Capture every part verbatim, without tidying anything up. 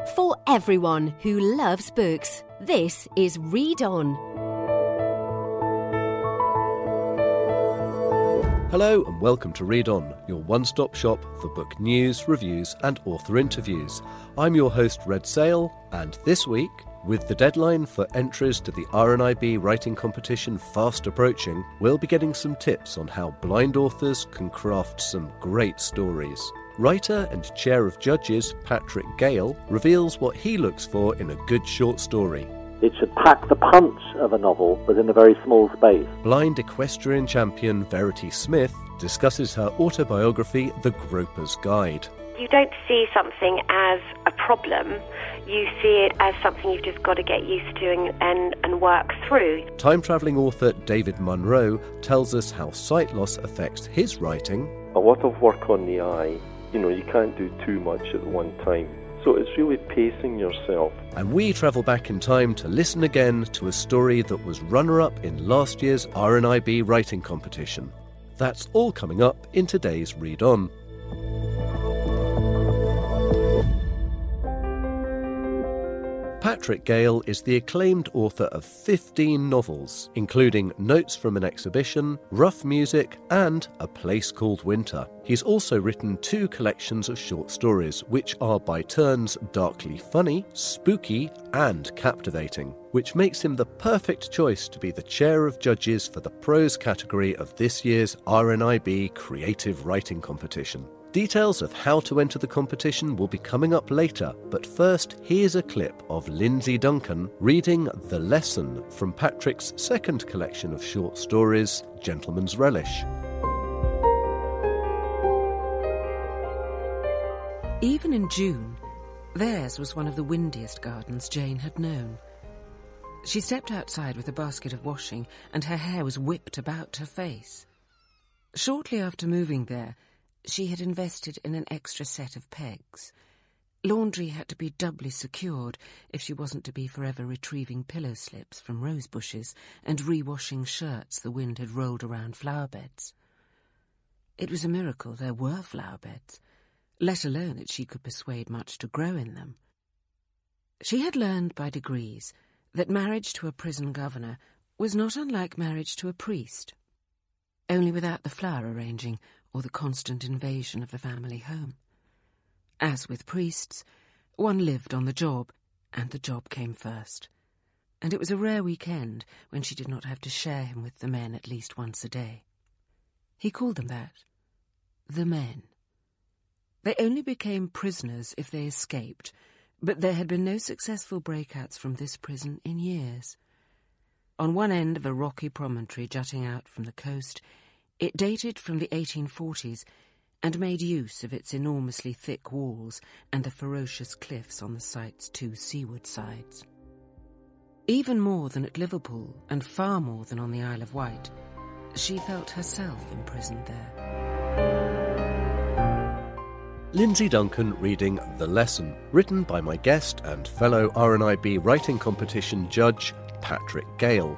For everyone who loves books, this is Read On. Hello and welcome to Read On, your one-stop shop for book news, reviews and author interviews. I'm your host, Red Sale, and this week, with the deadline for entries to the R N I B writing competition fast approaching, we'll be getting some tips on how blind authors can craft some great stories. Writer and chair of judges Patrick Gale reveals what he looks for in a good short story. It should pack the punch of a novel, but in a very small space. Blind equestrian champion Verity Smith discusses her autobiography, The Groper's Guide. You don't see something as a problem, you see it as something you've just got to get used to and, and, and work through. Time-travelling author David Munro tells us how sight loss affects his writing. A lot of work on the eye, you know, you can't do too much at one time. So it's really pacing yourself. And we travel back in time to listen again to a story that was runner-up in last year's R N I B writing competition. That's all coming up in today's Read On. Patrick Gale is the acclaimed author of fifteen novels, including Notes from an Exhibition, Rough Music, and A Place Called Winter. He's also written two collections of short stories, which are by turns darkly funny, spooky, and captivating, which makes him the perfect choice to be the chair of judges for the prose category of this year's R N I B Creative Writing Competition. Details of how to enter the competition will be coming up later, but first, here's a clip of Lindsay Duncan reading The Lesson from Patrick's second collection of short stories, Gentleman's Relish. Even in June, theirs was one of the windiest gardens Jane had known. She stepped outside with a basket of washing, and her hair was whipped about her face. Shortly after moving there, she had invested in an extra set of pegs. Laundry had to be doubly secured if she wasn't to be forever retrieving pillow slips from rose bushes and re-washing shirts the wind had rolled around flower beds. It was a miracle there were flower beds, let alone that she could persuade much to grow in them. She had learned by degrees that marriage to a prison governor was not unlike marriage to a priest, only without the flower arranging or the constant invasion of the family home. As with priests, one lived on the job, and the job came first. And it was a rare weekend when she did not have to share him with the men at least once a day. He called them that, the men. They only became prisoners if they escaped, but there had been no successful breakouts from this prison in years. On one end of a rocky promontory jutting out from the coast, it dated from the eighteen forties and made use of its enormously thick walls and the ferocious cliffs on the site's two seaward sides. Even more than at Liverpool, and far more than on the Isle of Wight, she felt herself imprisoned there. Lindsay Duncan reading The Lesson, written by my guest and fellow R N I B writing competition judge, Patrick Gale.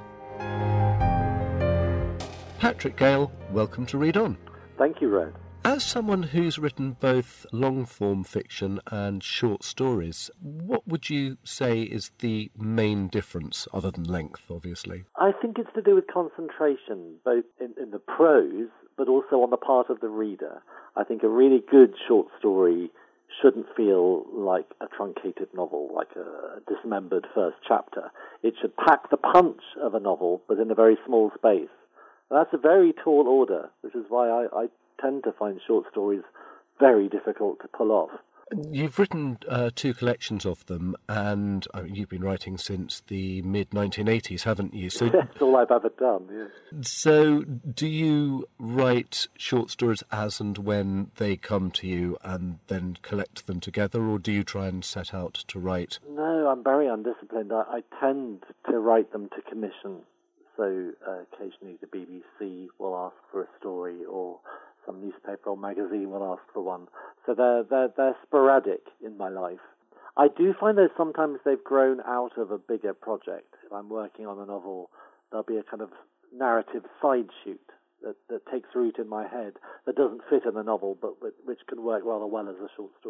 Patrick Gale, welcome to Read On. Thank you, Red. As someone who's written both long-form fiction and short stories, what would you say is the main difference, other than length, obviously? I think it's to do with concentration, both in, in the prose, but also on the part of the reader. I think a really good short story shouldn't feel like a truncated novel, like a dismembered first chapter. It should pack the punch of a novel, but in a very small space. That's a very tall order, which is why I, I tend to find short stories very difficult to pull off. You've written uh, two collections of them, and I mean, you've been writing since the mid nineteen eighties, haven't you? So, that's all I've ever done, yes. So do you write short stories as and when they come to you and then collect them together, or do you try and set out to write? No, I'm very undisciplined. I, I tend to write them to commission. So uh, occasionally the B B C will ask for a story, or some newspaper or magazine will ask for one. So they're, they're, they're sporadic in my life. I do find that sometimes they've grown out of a bigger project. If I'm working on a novel, there'll be a kind of narrative side shoot that, that takes root in my head that doesn't fit in the novel, but which can work rather well as a short story.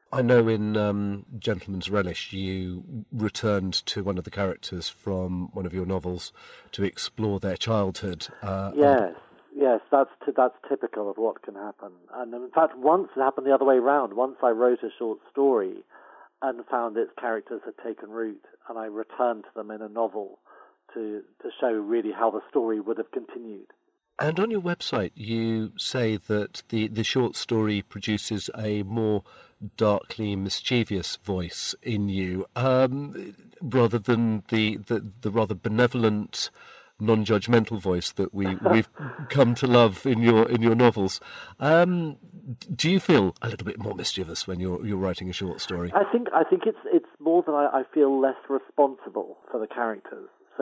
I know in um, Gentleman's Relish you returned to one of the characters from one of your novels to explore their childhood. Uh, yes, and... yes, that's t- that's typical of what can happen. And in fact, once it happened the other way round. Once I wrote a short story and found its characters had taken root, and I returned to them in a novel to to show really how the story would have continued. And on your website, you say that the, the short story produces a more darkly mischievous voice in you, um, rather than the, the, the rather benevolent, non-judgmental voice that we, we've come to love in your in your novels. Um, do you feel a little bit more mischievous when you're you're writing a short story? I think I think it's it's more that I, I feel less responsible for the characters. So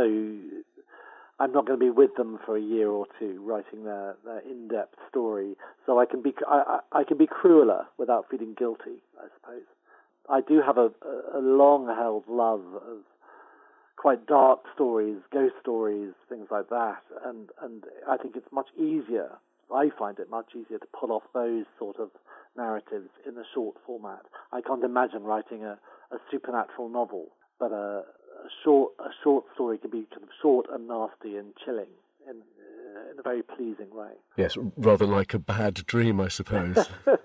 I'm not going to be with them for a year or two writing their, their in-depth story, so I can be I, I, I can be crueler without feeling guilty, I suppose. I do have a, a long-held love of quite dark stories, ghost stories, things like that, and, and I think it's much easier, I find it much easier to pull off those sort of narratives in a short format. I can't imagine writing a, a supernatural novel, but a A short, a short story can be kind of short and nasty and chilling in, uh, in a very pleasing way. Yes, rather like a bad dream, I suppose.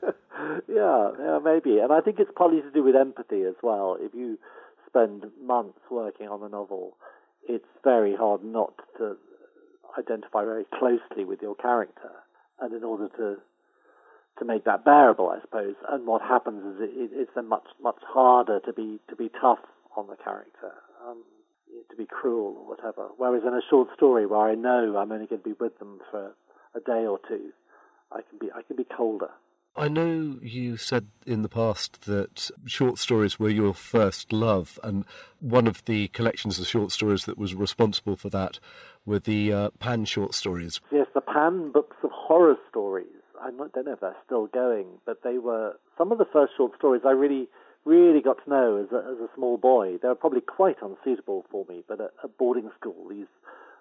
yeah, yeah, maybe. And I think it's partly to do with empathy as well. If you spend months working on a novel, it's very hard not to identify very closely with your character. And in order to to make that bearable, I suppose, and what happens is it, it's then much much harder to be to be tough on the character. Um, to be cruel or whatever. Whereas in a short story where I know I'm only going to be with them for a day or two, I can be I can be colder. I know you said in the past that short stories were your first love, and one of the collections of short stories that was responsible for that were the uh, Pan short stories. Yes, the Pan books of horror stories. I don't know if they're still going, but they were some of the first short stories I really really got to know as a, as a small boy. They were probably quite unsuitable for me, but at, at boarding school, these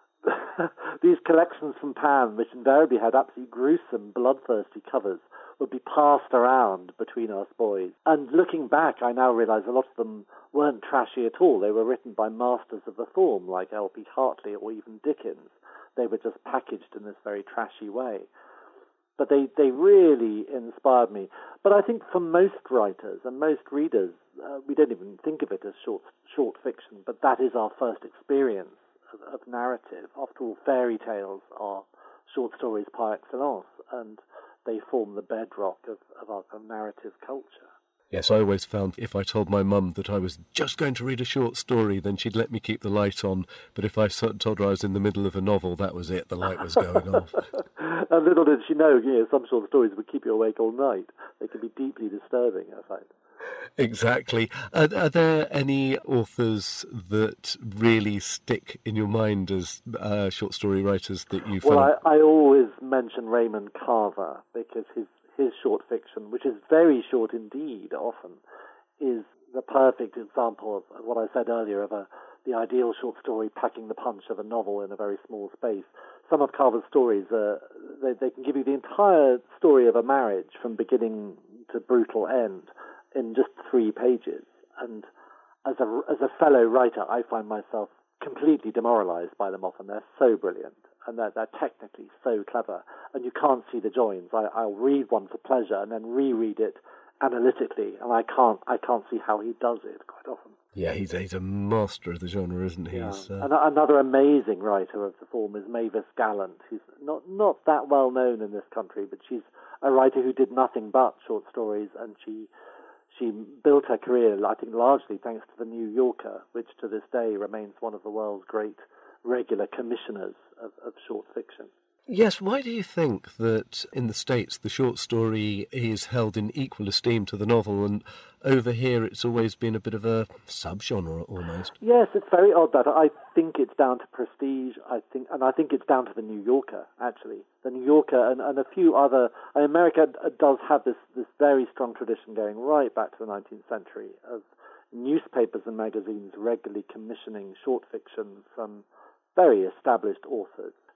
these collections from Pan, which invariably had absolutely gruesome, bloodthirsty covers, would be passed around between us boys. And looking back, I now realise a lot of them weren't trashy at all. They were written by masters of the form, like L P Hartley or even Dickens. They were just packaged in this very trashy way. But they, they really inspired me. But I think for most writers and most readers, uh, we don't even think of it as short short fiction, but that is our first experience of, of narrative. After all, fairy tales are short stories par excellence, and they form the bedrock of, of our of narrative culture. Yes, I always found if I told my mum that I was just going to read a short story, then she'd let me keep the light on. But if I told her I was in the middle of a novel, that was it. The light was going off. And little did she know, you know, some short stories would keep you awake all night. They can be deeply disturbing, I find. Exactly. Are, are there any authors that really stick in your mind as uh, short story writers that you found? Well, I, I always mention Raymond Carver because his his short fiction, which is very short indeed often, is the perfect example of, of what I said earlier of a, the ideal short story packing the punch of a novel in a very small space. Some of Carver's stories, uh, they, they can give you the entire story of a marriage from beginning to brutal end in just three pages. And as a, as a fellow writer, I find myself completely demoralized by them often. They're so brilliant. And they're, they're technically so clever, and you can't see the joins. I, I'll read one for pleasure and then reread it analytically, and I can't I can't see how he does it quite often. Yeah, he's a, he's a master of the genre, isn't he? Yeah. Uh... And another amazing writer of the form is Mavis Gallant, who's not, not that well known in this country, but she's a writer who did nothing but short stories, and she she built her career, I think, largely thanks to The New Yorker, which to this day remains one of the world's great regular commissioners of, of short fiction. Yes, why do you think that in the States the short story is held in equal esteem to the novel, and over here it's always been a bit of a subgenre almost? Yes, it's very odd that. I think it's down to prestige, I think, and I think it's down to The New Yorker, actually. The New Yorker and, and a few other... America does have this, this very strong tradition going right back to the nineteenth century of newspapers and magazines regularly commissioning short fiction from very established authors.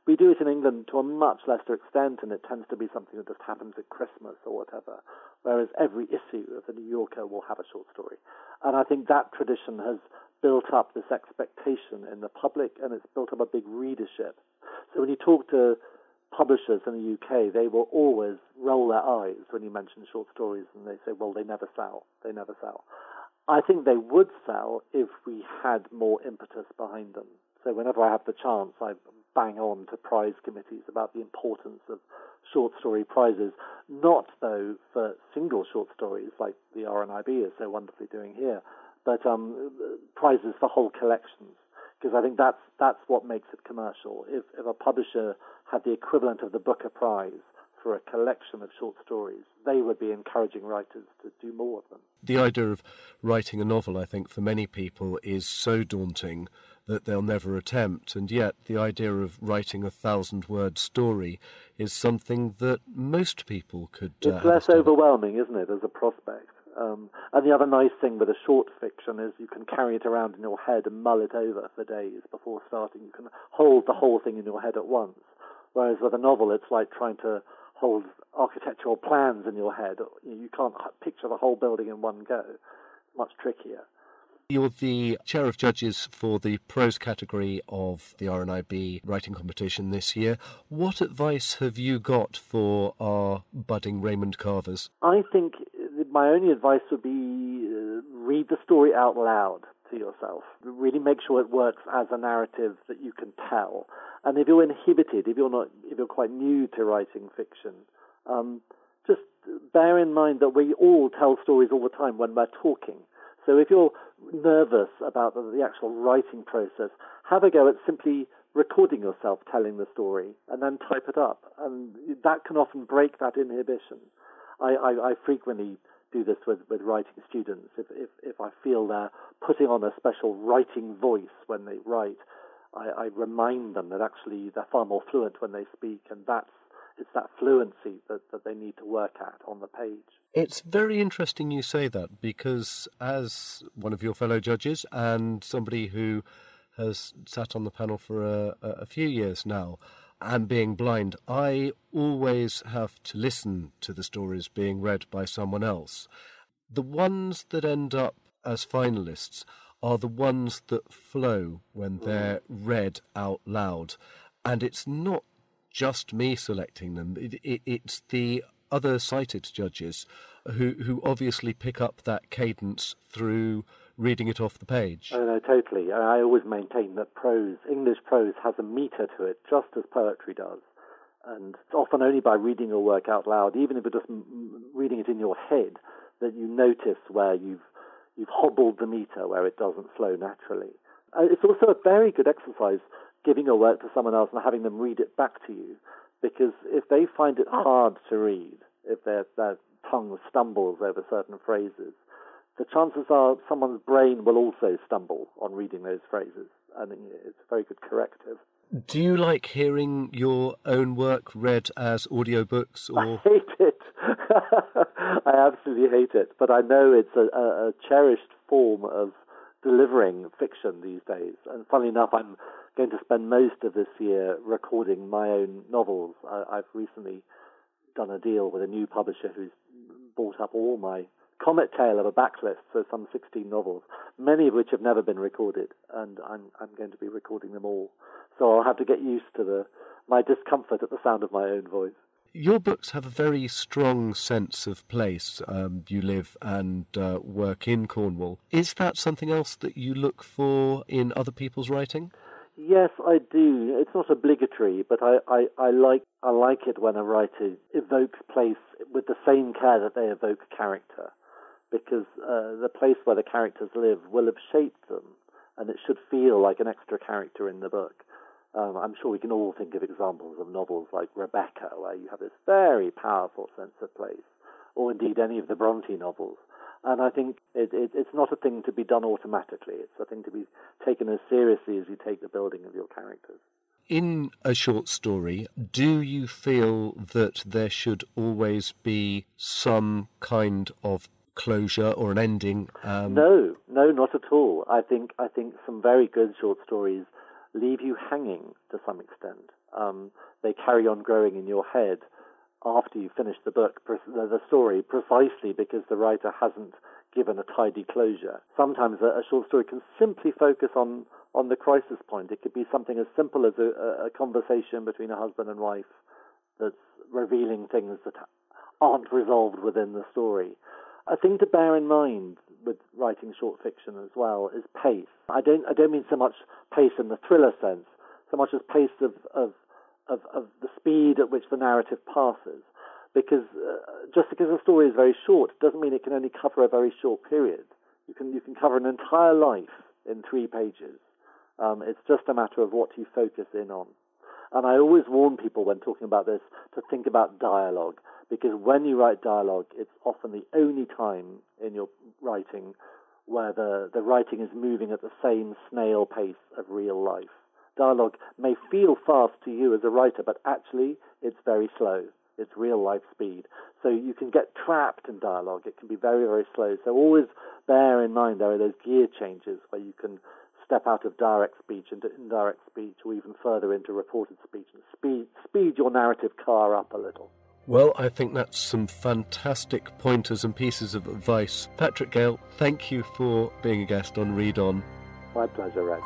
We do it in England to a much lesser extent, and it tends to be something that just happens at Christmas or whatever, whereas every issue of the New Yorker will have a short story. And I think that tradition has built up this expectation in the public, and it's built up a big readership. So when you talk to publishers in the U K, they will always roll their eyes when you mention short stories, and they say, well, they never sell, they never sell. I think they would sell if we had more impetus behind them. So whenever I have the chance, I bang on to prize committees about the importance of short story prizes, not, though, for single short stories like the R N I B is so wonderfully doing here, but um, prizes for whole collections, because I think that's that's what makes it commercial. If, if a publisher had the equivalent of the Booker Prize for a collection of short stories, they would be encouraging writers to do more of them. The idea of writing a novel, I think, for many people is so daunting that they'll never attempt, and yet the idea of writing a thousand-word story is something that most people could uh, It's less overwhelming, isn't it, as a prospect? Um, and the other nice thing with a short fiction is you can carry it around in your head and mull it over for days before starting. You can hold the whole thing in your head at once, whereas with a novel it's like trying to hold architectural plans in your head. You can't picture the whole building in one go. Much trickier. You're the chair of judges for the prose category of the R N I B writing competition this year. What advice have you got for our budding Raymond Carvers? I think my only advice would be uh, read the story out loud to yourself. Really make sure it works as a narrative that you can tell. And if you're inhibited, if you're not, if you're quite new to writing fiction, um, just bear in mind that we all tell stories all the time when we're talking. So if you're nervous about the, the actual writing process, have a go at simply recording yourself telling the story and then type it up. And that can often break that inhibition. I, I, I frequently do this with, with writing students. If, if, if I feel they're putting on a special writing voice when they write, I, I remind them that actually they're far more fluent when they speak, and that's it's that fluency that, that they need to work at on the page. It's very interesting you say that, because as one of your fellow judges and somebody who has sat on the panel for a, a few years now, and being blind, I always have to listen to the stories being read by someone else. The ones that end up as finalists are the ones that flow when they're read out loud. And it's not just me selecting them. It, it, it's the other sighted judges who, who obviously pick up that cadence through reading it off the page. Oh, no, totally. I always maintain that prose, English prose, has a metre to it, just as poetry does. And it's often only by reading your work out loud, even if you're just m- reading it in your head, that you notice where you've you've hobbled the metre, where it doesn't flow naturally. Uh, it's also a very good exercise giving your work to someone else and having them read it back to you, because if they find it hard to read, if their, their tongue stumbles over certain phrases, the chances are someone's brain will also stumble on reading those phrases, and it's a very good corrective. Do you like hearing your own work read as audiobooks? Or... I hate it. I absolutely hate it, but I know it's a, a, a cherished form of delivering fiction these days. And funnily enough, I'm going to spend most of this year recording my own novels. I, I've recently done a deal with a new publisher who's bought up all my comet tale of a backlist, so some sixteen novels, many of which have never been recorded, and I'm I'm going to be recording them all. So I'll have to get used to the my discomfort at the sound of my own voice. Your books have a very strong sense of place. Um, you live and uh, work in Cornwall. Is that something else that you look for in other people's writing? Yes, I do. It's not obligatory, but I, I, I like I like it when a writer evokes place with the same care that they evoke character, because uh, the place where the characters live will have shaped them, and it should feel like an extra character in the book. Um, I'm sure we can all think of examples of novels like Rebecca, where you have this very powerful sense of place, or indeed any of the Bronte novels. And I think it, it, it's not a thing to be done automatically. It's a thing to be taken as seriously as you take the building of your characters. In a short story, do you feel that there should always be some kind of closure or an ending? Um... No, no, not at all. I think I think some very good short stories leave you hanging to some extent. Um, they carry on growing in your head after you finish the book, the story, precisely because the writer hasn't given a tidy closure. Sometimes a, a short story can simply focus on, on the crisis point. It could be something as simple as a, a conversation between a husband and wife that's revealing things that aren't resolved within the story. A thing to bear in mind with writing short fiction as well is pace. I don't I don't mean so much pace in the thriller sense, so much as pace of of, of, of the speed at which the narrative passes. Because uh, just because a story is very short doesn't mean it can only cover a very short period. You can you can cover an entire life in three pages. Um, it's just a matter of what you focus in on. And I always warn people when talking about this to think about dialogue, because when you write dialogue, it's often the only time in your writing where the, the writing is moving at the same snail pace of real life. Dialogue may feel fast to you as a writer, but actually it's very slow. It's real life speed. So you can get trapped in dialogue. It can be very, very slow. So always bear in mind there are those gear changes where you can step out of direct speech into indirect speech, or even further into reported speech, and speed, speed your narrative car up a little. Well, I think that's some fantastic pointers and pieces of advice. Patrick Gale, thank you for being a guest on Read On. My pleasure, Red.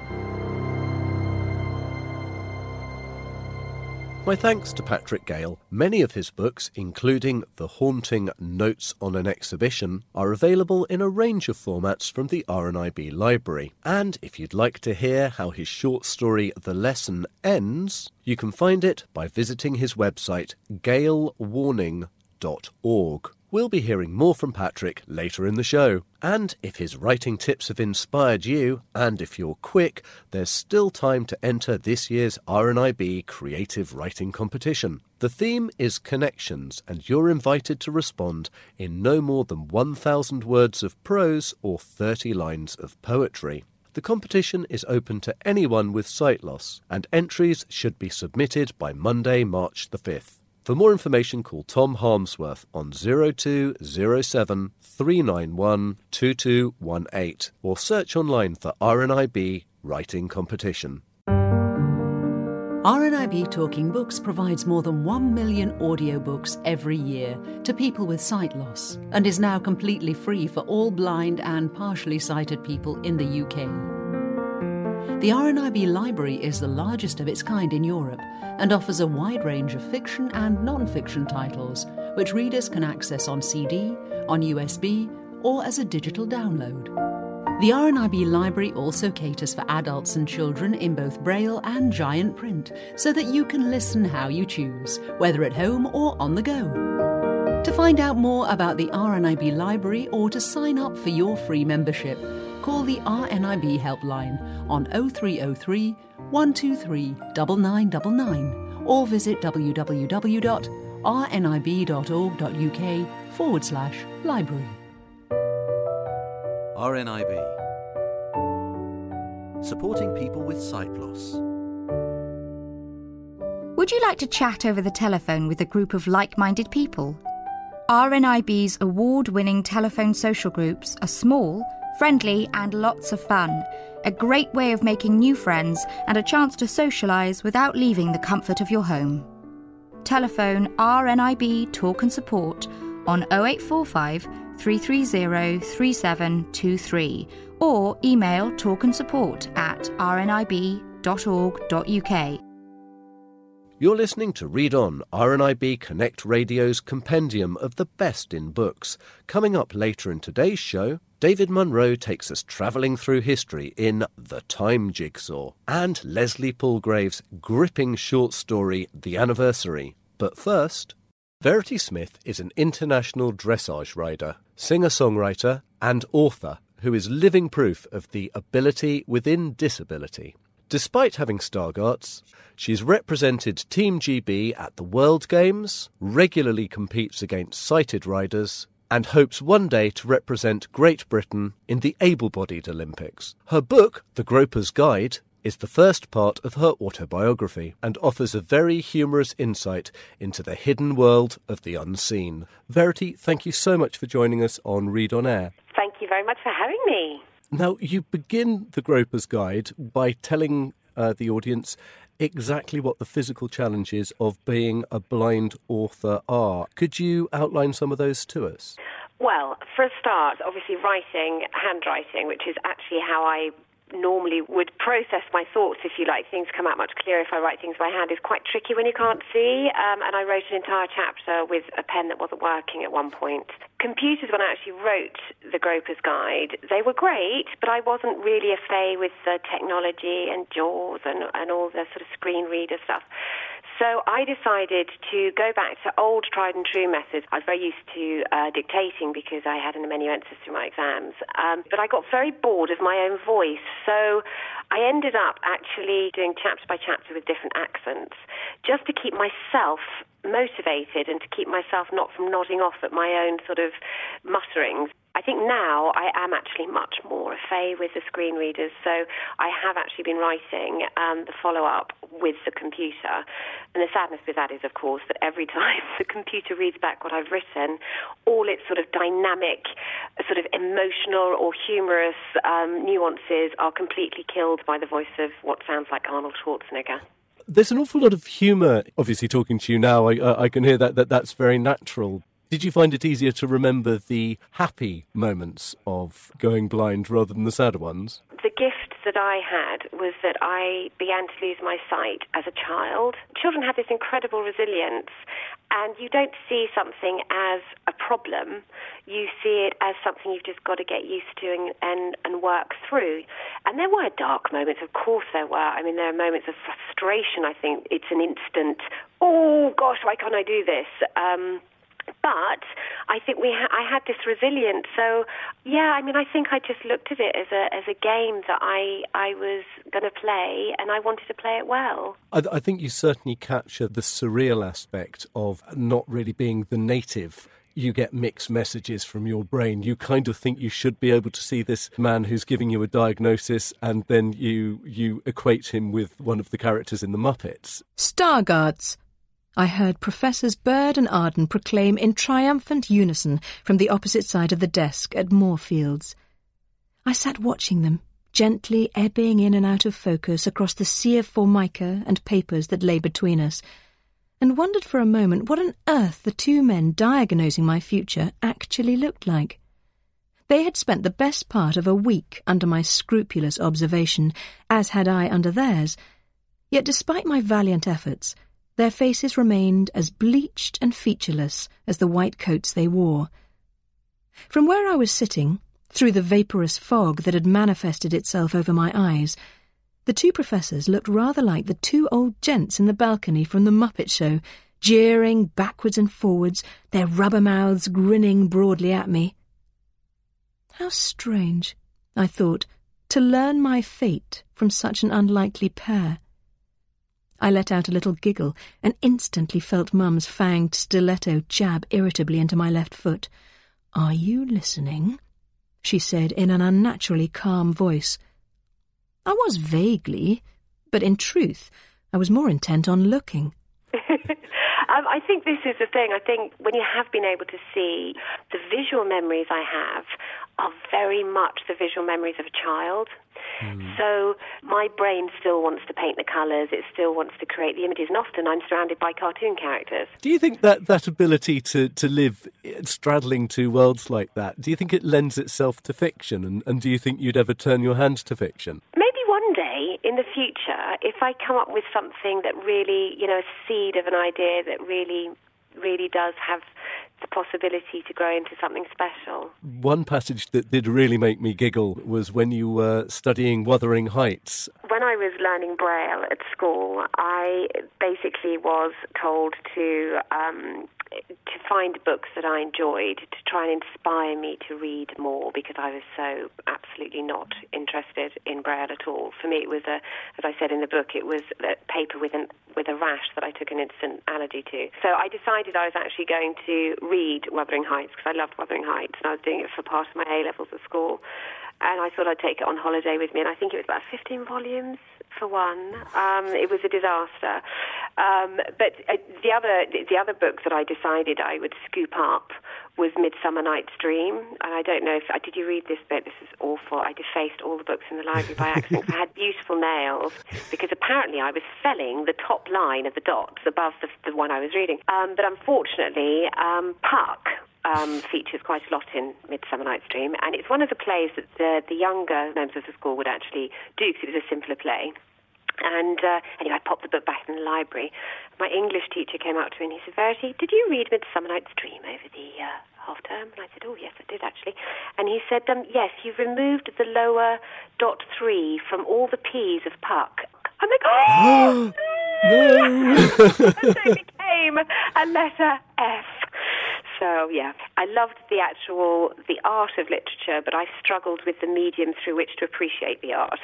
My thanks to Patrick Gale. Many of his books, including the haunting Notes on an Exhibition, are available in a range of formats from the R N I B library. And if you'd like to hear how his short story The Lesson ends, you can find it by visiting his website gale warning dot org. We'll be hearing more from Patrick later in the show. And if his writing tips have inspired you, and if you're quick, there's still time to enter this year's R N I B Creative Writing Competition. The theme is Connections, and you're invited to respond in no more than one thousand words of prose or thirty lines of poetry. The competition is open to anyone with sight loss, and entries should be submitted by Monday, March the fifth. For more information, call Tom Harmsworth on zero two zero seven, three nine one, two two one eight or search online for R N I B Writing Competition. R N I B Talking Books provides more than one million audiobooks every year to people with sight loss and is now completely free for all blind and partially sighted people in the U K. The R N I B Library is the largest of its kind in Europe and offers a wide range of fiction and non-fiction titles, which readers can access on C D, on U S B, or as a digital download. The R N I B Library also caters for adults and children in both Braille and giant print, so that you can listen how you choose, whether at home or on the go. To find out more about the R N I B Library or to sign up for your free membership, call the R N I B helpline on oh three oh three, one two three, nine nine nine nine or visit w w w dot r n i b dot org dot u k forward slash library. R N I B. Supporting people with sight loss. Would you like to chat over the telephone with a group of like-minded people? R N I B's award-winning telephone social groups are small, friendly and lots of fun. A great way of making new friends and a chance to socialise without leaving the comfort of your home. Telephone R N I B Talk and Support on oh eight four five, three three oh, three seven two three or email talkandsupport at r n i b dot org dot u k. You're listening to Read On, R N I B Connect Radio's compendium of the best in books. Coming up later in today's show, David Munro takes us travelling through history in The Time Jigsaw, and Leslie Palgrave's gripping short story, The Anniversary. But first, Verity Smith is an international dressage rider, singer-songwriter and author who is living proof of the ability within disability. Despite having Stargarts, she's represented Team G B at the World Games, regularly competes against sighted riders, and hopes one day to represent Great Britain in the able-bodied Olympics. Her book, The Groper's Guide, is the first part of her autobiography and offers a very humorous insight into the hidden world of the unseen. Verity, thank you so much for joining us on Read On Air. Thank you very much for having me. Now, you begin The Groper's Guide by telling uh, the audience exactly what the physical challenges of being a blind author are. Could you outline some of those to us? Well, for a start, obviously writing, handwriting, which is actually how I normally would process my thoughts, if you like. Things come out much clearer if I write things by hand. Is quite tricky when you can't see, um, and I wrote an entire chapter with a pen that wasn't working at one point. Computers, when I actually wrote The Groper's Guide, they were great, but I wasn't really a fay with the technology and JAWS and, and all the sort of screen reader stuff. So I decided to go back to old tried and true methods. I was very used to uh, dictating because I had an amanuensis through my exams. Um, but I got very bored of my own voice. So I ended up actually doing chapter by chapter with different accents just to keep myself motivated and to keep myself not from nodding off at my own sort of mutterings. I think now I am actually much more a fay with the screen readers, so I have actually been writing um, the follow-up with the computer. And the sadness with that is, of course, that every time the computer reads back what I've written, all its sort of dynamic, sort of emotional or humorous um, nuances are completely killed by the voice of what sounds like Arnold Schwarzenegger. There's an awful lot of humour, obviously talking to you now, I, I can hear that, that that's very natural. Did you find it easier to remember the happy moments of going blind rather than the sadder ones? The gift that I had was that I began to lose my sight as a child. Children have this incredible resilience, and you don't see something as a problem. You see it as something you've just got to get used to and, and, and work through. And there were dark moments, of course there were. I mean, there are moments of frustration. I think it's an instant, oh, gosh, why can't I do this? Um, But I think we ha- I had this resilience. So, yeah, I mean, I think I just looked at it as a as a game that I, I was going to play, and I wanted to play it well. I, I think you certainly capture the surreal aspect of not really being the native. You get mixed messages from your brain. You kind of think you should be able to see this man who's giving you a diagnosis, and then you you equate him with one of the characters in the Muppets. Stargards, I heard Professors Bird and Arden proclaim in triumphant unison from the opposite side of the desk at Moorfields. I sat watching them, gently ebbing in and out of focus across the sea of formica and papers that lay between us, and wondered for a moment what on earth the two men diagnosing my future actually looked like. They had spent the best part of a week under my scrupulous observation, as had I under theirs, yet despite my valiant efforts, their faces remained as bleached and featureless as the white coats they wore. From where I was sitting, through the vaporous fog that had manifested itself over my eyes, the two professors looked rather like the two old gents in the balcony from the Muppet Show, jeering backwards and forwards, their rubber mouths grinning broadly at me. How strange, I thought, to learn my fate from such an unlikely pair. I let out a little giggle and instantly felt Mum's fanged stiletto jab irritably into my left foot. "Are you listening?" she said in an unnaturally calm voice. I was vaguely, but in truth, I was more intent on looking. um, I think this is the thing. I think when you have been able to see, the visual memories I have are very much the visual memories of a child. Mm. So my brain still wants to paint the colours, it still wants to create the images, and often I'm surrounded by cartoon characters. Do you think that that ability to, to live straddling two worlds like that, do you think it lends itself to fiction, and, and do you think you'd ever turn your hand to fiction? Maybe one day in the future, if I come up with something that really, you know, a seed of an idea that really, really does have the possibility to grow into something special. One passage that did really make me giggle was when you were studying Wuthering Heights. When I was learning Braille at school, I basically was told to um, to find books that I enjoyed, to try and inspire me to read more, because I was so absolutely not interested in Braille at all. For me, it was, a, as I said in the book, it was a paper with, an, with a rash that I took an instant allergy to. So I decided I was actually going to read Wuthering Heights, because I loved Wuthering Heights, and I was doing it for part of my A-levels at school. And I thought I'd take it on holiday with me, and I think it was about fifteen volumes for one. Um, it was a disaster. Um, but uh, the other the other book that I decided I would scoop up was Midsummer Night's Dream. And I don't know if... Did you read this bit? This is awful. I defaced all the books in the library by accident. I had beautiful nails because apparently I was felling the top line of the dots above the, the one I was reading. Um, but unfortunately, um, Puck um, features quite a lot in Midsummer Night's Dream. And it's one of the plays that the, the younger members of the school would actually do because it was a simpler play. And uh, anyway, I popped the book back in the library. My English teacher came up to me and he said, Verity, did you read Midsummer Night's Dream over the uh, half term? And I said, oh, yes, I did, actually. And he said, um, yes, you've removed the lower dot three from all the P's of Puck. I'm like, oh! No! So it became a letter F. So, yeah, I loved the actual, the art of literature, but I struggled with the medium through which to appreciate the art.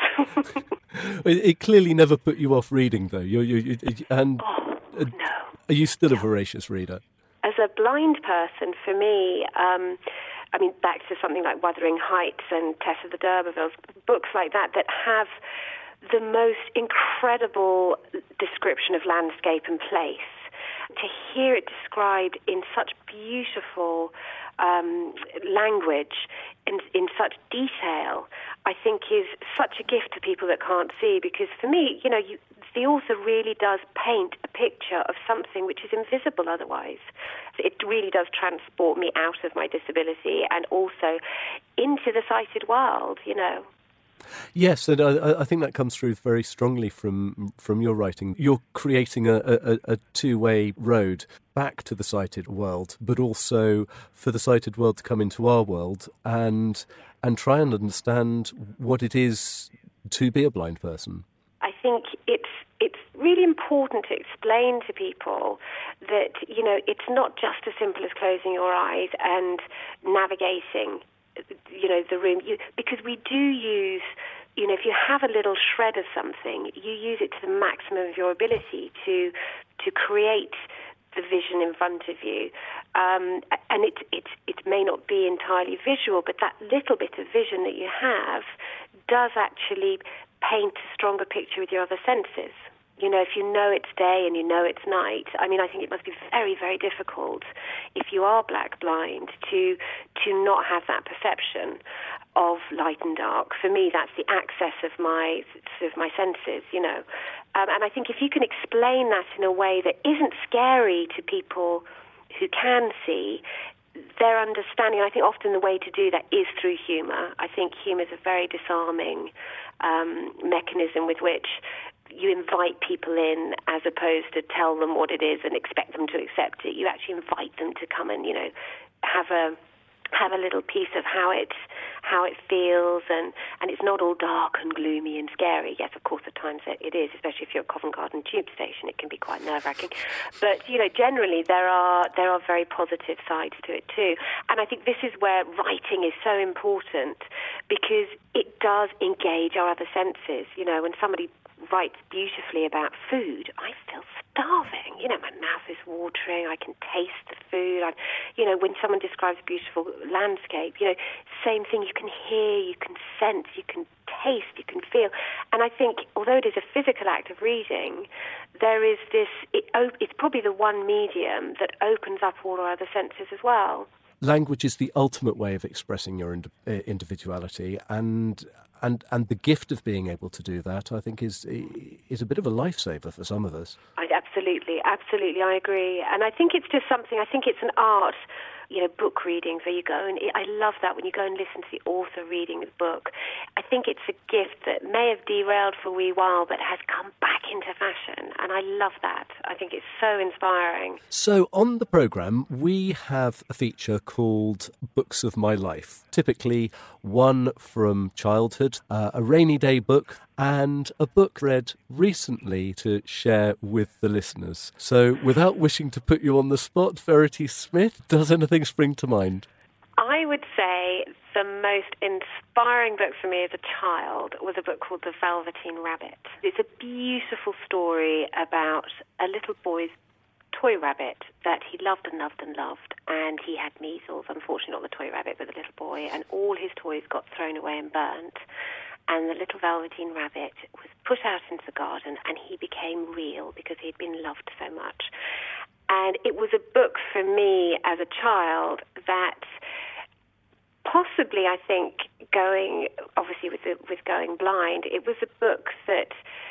it, it clearly never put you off reading, though. You're, you, you, and oh, uh, no. Are you still a voracious reader? As a blind person, for me, um, I mean, back to something like Wuthering Heights and Tess of the D'Urbervilles, books like that that have the most incredible description of landscape and place. To hear it described in such beautiful um, language, in, in such detail, I think is such a gift to people that can't see. Because for me, you know, you, the author really does paint a picture of something which is invisible otherwise. It really does transport me out of my disability and also into the sighted world, you know. Yes, and I, I think that comes through very strongly from from your writing. You're creating a, a, a two-way road back to the sighted world, but also for the sighted world to come into our world and and try and understand what it is to be a blind person. I think it's it's really important to explain to people that, you know, it's not just as simple as closing your eyes and navigating, you know, the room, you, because we do use, you know, if you have a little shred of something, you use it to the maximum of your ability to to create the vision in front of you. Um, and it, it, it may not be entirely visual, but that little bit of vision that you have does actually paint a stronger picture with your other senses. You know, if you know it's day and you know it's night, I mean, I think it must be very, very difficult if you are black blind to to not have that perception of light and dark. For me, that's the access of my sort of my senses, you know. Um, and I think if you can explain that in a way that isn't scary to people who can see, their understanding, I think often the way to do that is through humour. I think humour is a very disarming um, mechanism with which you invite people in as opposed to tell them what it is and expect them to accept it. You actually invite them to come and, you know, have a have a little piece of how it how it feels, and, and it's not all dark and gloomy and scary. Yes, of course, at times it is, especially if you're at Covent Garden Tube Station. It can be quite nerve-wracking. But, you know, generally there are there are very positive sides to it too. And I think this is where writing is so important, because it does engage our other senses. You know, when somebody writes beautifully about food, I feel starving. You know, my mouth is watering. I can taste the food. I, you know, when someone describes a beautiful landscape, you know, same thing. You can hear, you can sense, you can taste, you can feel. And I think, although it is a physical act of reading, there is this. It, it's probably the one medium that opens up all our other senses as well. Language is the ultimate way of expressing your ind- uh, individuality, and and and the gift of being able to do that, I think, is is a bit of a lifesaver for some of us. I, absolutely, absolutely, I agree. And I think it's just something. I think it's an art. You know, book readings where you go, and I love that when you go and listen to the author reading the book. I think it's a gift that may have derailed for a wee while, but has come back into fashion, and I love that. I think it's so inspiring. So on the programme, we have a feature called Books of My Life, typically one from childhood, uh, a rainy day book, and a book read recently to share with the listeners. So without wishing to put you on the spot, Verity Smith, does anything spring to mind? I would say the most inspiring book for me as a child was a book called The Velveteen Rabbit. It's a beautiful story about a little boy's toy rabbit that he loved and loved and loved, and he had measles. Unfortunately, not the toy rabbit, but the little boy, and all his toys got thrown away and burnt. And the little Velveteen Rabbit was put out into the garden, and he became real because he'd been loved so much. And it was a book for me as a child that possibly, I think, going, obviously with, the, with Going Blind, it was a book that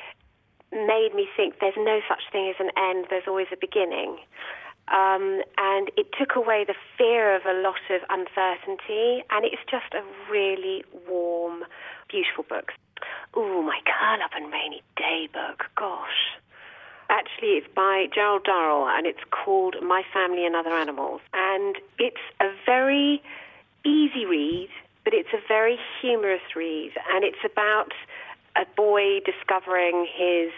made me think there's no such thing as an end, there's always a beginning. Um, and it took away the fear of a lot of uncertainty, and it's just a really warm, beautiful book. Ooh, my Curl Up and Rainy Day book, gosh. Actually, it's by Gerald Durrell, and it's called My Family and Other Animals. And it's a very easy read, but it's a very humorous read, and it's about a boy discovering his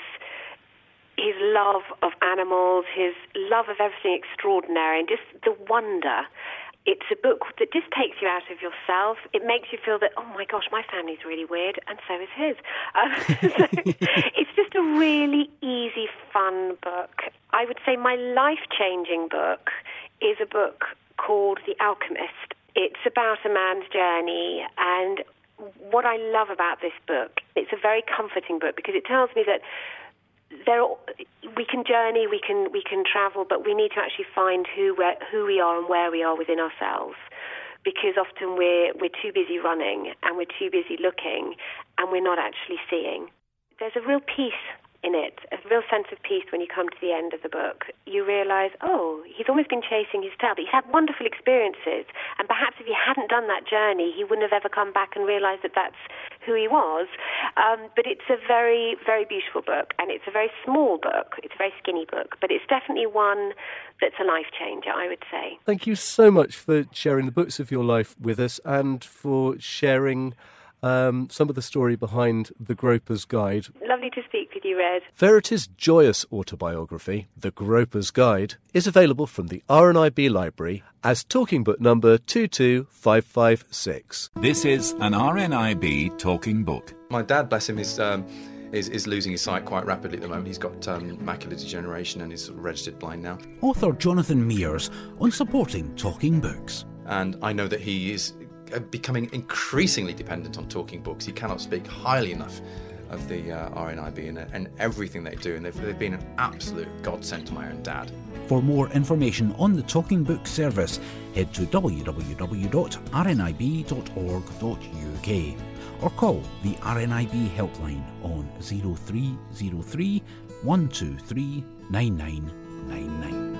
his love of animals, his love of everything extraordinary, and just the wonder. It's a book that just takes you out of yourself. It makes you feel that, oh my gosh, my family's really weird, and so is his. Um, so it's just a really easy, fun book. I would say my life-changing book is a book called The Alchemist. It's about a man's journey, and what I love about this book, it's a very comforting book because it tells me that there are, we can journey, we can we can travel, but we need to actually find who we're, who we are and where we are within ourselves, because often we're we're too busy running and we're too busy looking, and we're not actually seeing. There's a real peace in it, a real sense of peace when you come to the end of the book. You realise, oh, he's almost been chasing his tail, but he's had wonderful experiences, and perhaps if he hadn't done that journey, he wouldn't have ever come back and realised that that's who he was. Um, but it's a very, very beautiful book, and it's a very small book. It's a very skinny book, but it's definitely one that's a life changer, I would say. Thank you so much for sharing the books of your life with us, and for sharing Um, some of the story behind The Groper's Guide. Lovely to speak with you, Red. Verity's joyous autobiography, The Groper's Guide, is available from the R N I B Library as talking book number two two five five six. This is an R N I B talking book. My dad, bless him, is um, is, is losing his sight quite rapidly at the moment. He's got um, macular degeneration and is registered blind now. Author Jonathan Mears on supporting talking books. And I know that he is becoming increasingly dependent on talking books. He cannot speak highly enough of the uh, R N I B and, and everything they do, and they've, they've been an absolute godsend to my own dad. For more information on the Talking Book service, head to w w w dot r n i b dot org dot u k or call the R N I B helpline on zero three zero three, one two three, nine nine nine nine.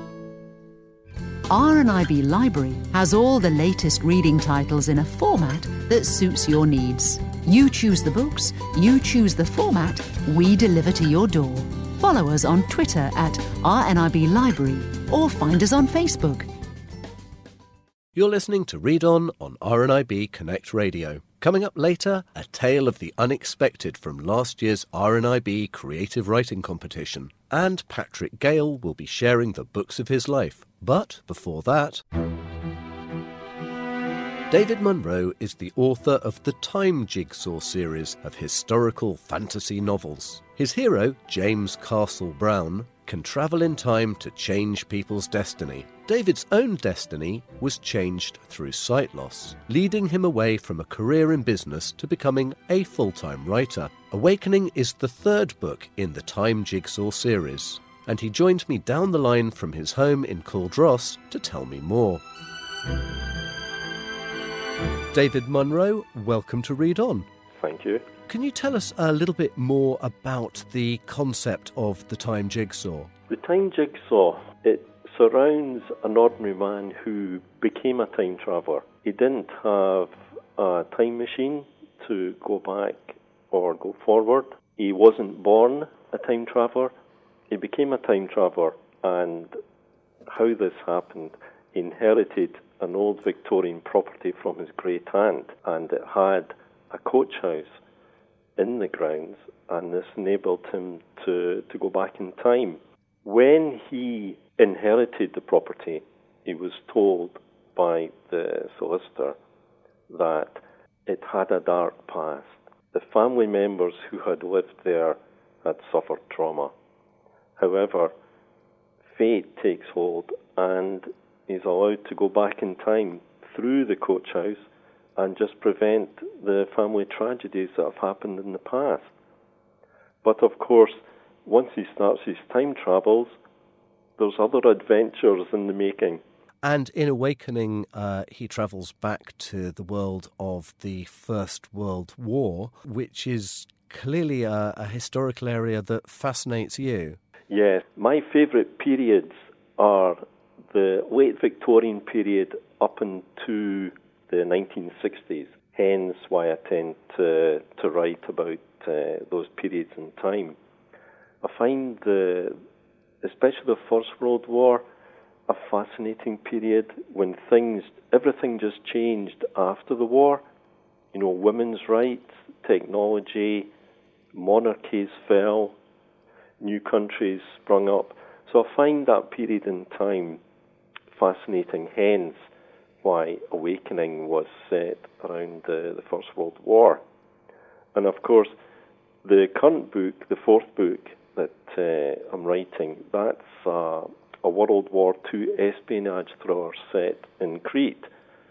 R N I B Library has all the latest reading titles in a format that suits your needs. You choose the books, you choose the format, we deliver to your door. Follow us on Twitter at R N I B Library or find us on Facebook. You're listening to Read On on R N I B Connect Radio. Coming up later, a tale of the unexpected from last year's R N I B Creative Writing Competition. And Patrick Gale will be sharing the books of his life. But before that, David Munro is the author of the Time Jigsaw series of historical fantasy novels. His hero, James Castle Brown, can travel in time to change people's destiny. David's own destiny was changed through sight loss, leading him away from a career in business to becoming a full-time writer. Awakening is the third book in the Time Jigsaw series, and he joined me down the line from his home in Caldross to tell me more. David Munro, welcome to Read On. Thank you. Can you tell us a little bit more about the concept of the Time Jigsaw? The Time Jigsaw, it surrounds an ordinary man who became a time traveller. He didn't have a time machine to go back or go forward. He wasn't born a time traveller. He became a time traveller, and how this happened, he inherited an old Victorian property from his great aunt, and it had a coach house in the grounds, and this enabled him to, to go back in time. When he inherited the property, he was told by the solicitor that it had a dark past. The family members who had lived there had suffered trauma. However, fate takes hold, and he's allowed to go back in time through the coach house and just prevent the family tragedies that have happened in the past. But of course, once he starts his time travels, there's other adventures in the making. And in Awakening, uh, he travels back to the world of the First World War, which is clearly a, a historical area that fascinates you. Yes, my favourite periods are the late Victorian period up into the nineteen sixties, hence why I tend to, to write about uh, those periods in time. I find, the, especially the First World War, a fascinating period when things, everything just changed after the war. You know, women's rights, technology, monarchies fell, new countries sprung up. So I find that period in time fascinating, hence why Awakening was set around the, the First World War. And of course, the current book, the fourth book that uh, I'm writing, that's uh, a World War Two espionage thriller set in Crete.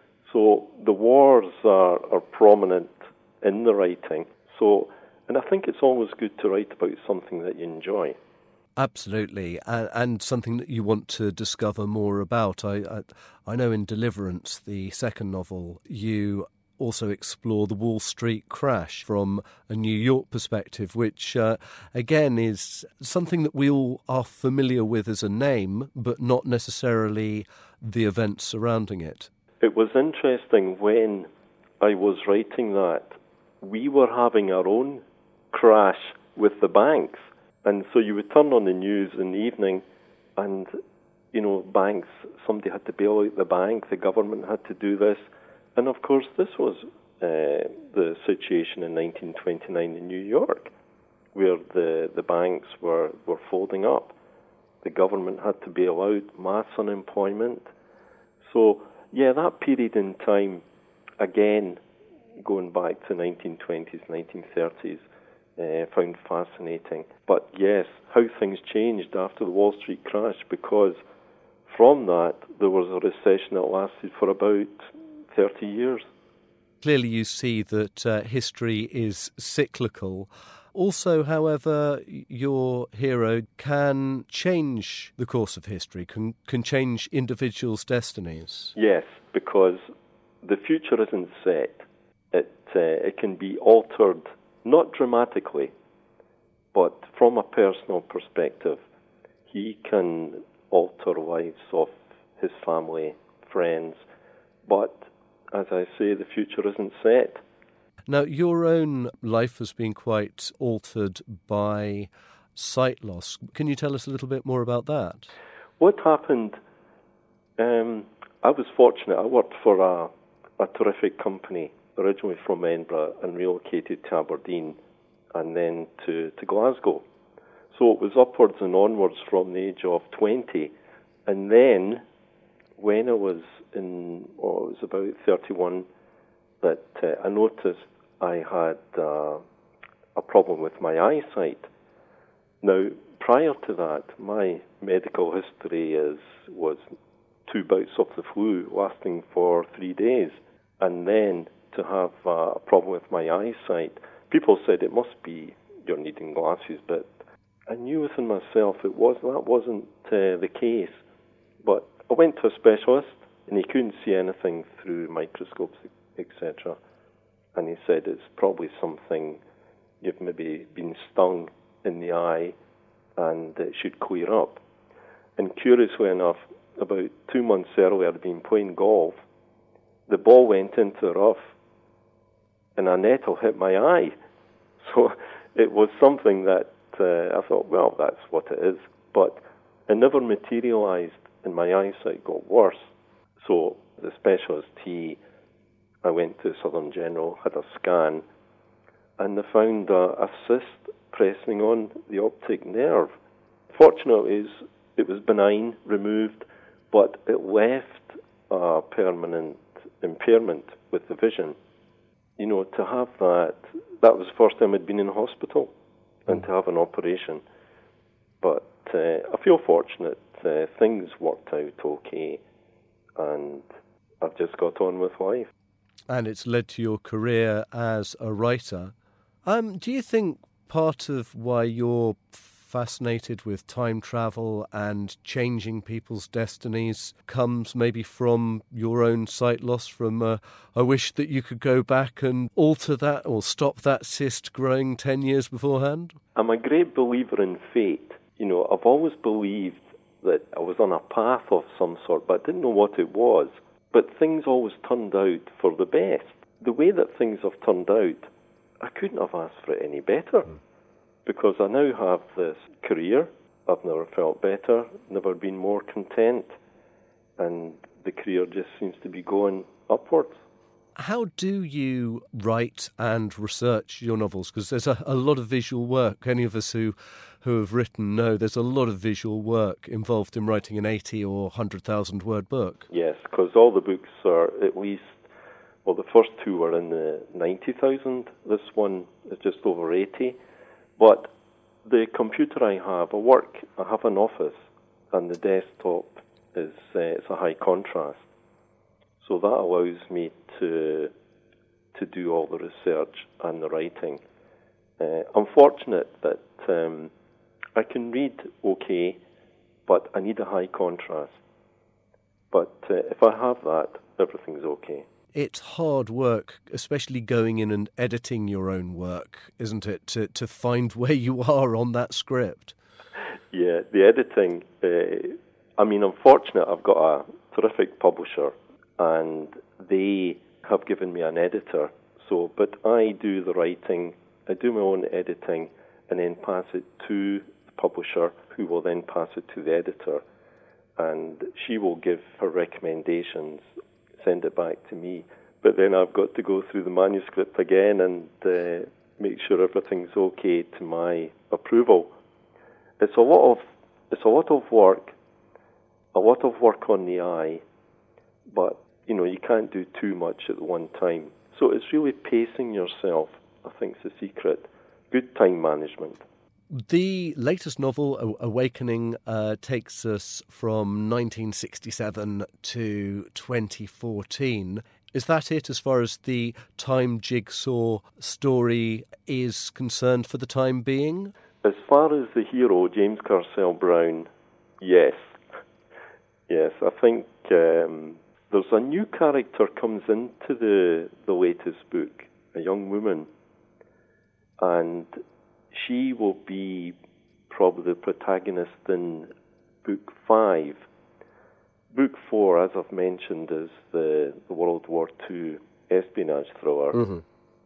So the wars are, are prominent in the writing. So, and I think it's always good to write about something that you enjoy. Absolutely, and, and something that you want to discover more about. I, I I know in Deliverance, the second novel, you also explore the Wall Street crash from a New York perspective, which, uh, again, is something that we all are familiar with as a name, but not necessarily the events surrounding it. It was interesting when I was writing that, we were having our own crash with the banks. And so you would turn on the news in the evening and, you know, banks, somebody had to bail out the bank, the government had to do this. And of course, this was uh, the situation in nineteen twenty-nine in New York, where the, the banks were, were folding up. The government had to bail out, mass unemployment. So, yeah, that period in time, again, going back to nineteen twenties, nineteen thirties, uh, found fascinating. But yes, how things changed after the Wall Street crash, because from that, there was a recession that lasted for about thirty years. Clearly you see that uh, history is cyclical. Also, however, your hero can change the course of history, can, can change individuals' destinies. Yes, because the future isn't set. It, uh, it can be altered, not dramatically, but from a personal perspective. He can alter lives of his family, friends, but as I say, the future isn't set. Now, your own life has been quite altered by sight loss. Can you tell us a little bit more about that? What happened, um, I was fortunate. I worked for a, a terrific company, originally from Edinburgh, and relocated to Aberdeen and then to, to Glasgow. So it was upwards and onwards from the age of twenty. And then, when I was in, oh, it was about thirty-one, that uh, I noticed I had uh, a problem with my eyesight. Now, prior to that, my medical history is was two bouts of the flu lasting for three days. And then to have uh, a problem with my eyesight, people said it must be you're needing glasses, but I knew within myself it was that wasn't uh, the case. But I went to a specialist, and he couldn't see anything through microscopes, et cetera. And he said it's probably something, you've maybe been stung in the eye, and it should clear up. And curiously enough, about two months earlier, I'd been playing golf. The ball went into the rough, and a nettle hit my eye. So it was something that uh, I thought, well, that's what it is. But it never materialized, and my eyesight got worse. So the specialist, he, I went to Southern General, had a scan, and they found a, a cyst pressing on the optic nerve. Fortunately, it was benign, removed, but it left a permanent impairment with the vision. You know, to have that, that was the first time I'd been in hospital, and to have an operation. But uh, I feel fortunate. Uh, things worked out okay, and I've just got on with life. And it's led to your career as a writer. Um, do you think part of why you're fascinated with time travel and changing people's destinies comes maybe from your own sight loss, from uh, a wish that you could go back and alter that or stop that cyst growing ten years beforehand? I'm a great believer in fate. You know, I've always believed that I was on a path of some sort, but I didn't know what it was. But things always turned out for the best. The way that things have turned out, I couldn't have asked for it any better. Mm. Because I now have this career. I've never felt better, never been more content, and the career just seems to be going upwards. How do you write and research your novels? Because there's a, a lot of visual work. Any of us who, who have written know there's a lot of visual work involved in writing an eighty or one hundred thousand word book. Yes, because all the books are at least, well, the first two were in the ninety thousand. This one is just over eighty. But the computer I have, I work, I have an office, and the desktop is uh, it's a high contrast. So that allows me to to do all the research and the writing. Uh, I'm fortunate that um, I can read okay, but I need a high contrast. But uh, if I have that, everything's okay. It's hard work, especially going in and editing your own work, isn't it, to, to find where you are on that script? Yeah, the editing, uh, I mean, I'm fortunate I've got a terrific publisher, and they have given me an editor. So, but I do the writing, I do my own editing, and then pass it to the publisher, who will then pass it to the editor, and she will give her recommendations, send it back to me. But then I've got to go through the manuscript again and uh, make sure everything's okay to my approval. It's a lot of it's a lot of work, a lot of work on the eye, but you know, you can't do too much at one time. So it's really pacing yourself, I think, is the secret. Good time management. The latest novel, Awakening, uh, takes us from nineteen sixty-seven to twenty fourteen. Is that it as far as the time jigsaw story is concerned for the time being? As far as the hero, James Carsell Brown, yes. Yes, I think um, there's a new character comes into the, the latest book, a young woman, and she will be probably the protagonist in book five. Book four, as I've mentioned, is the, the World War Two espionage thriller. Mm-hmm.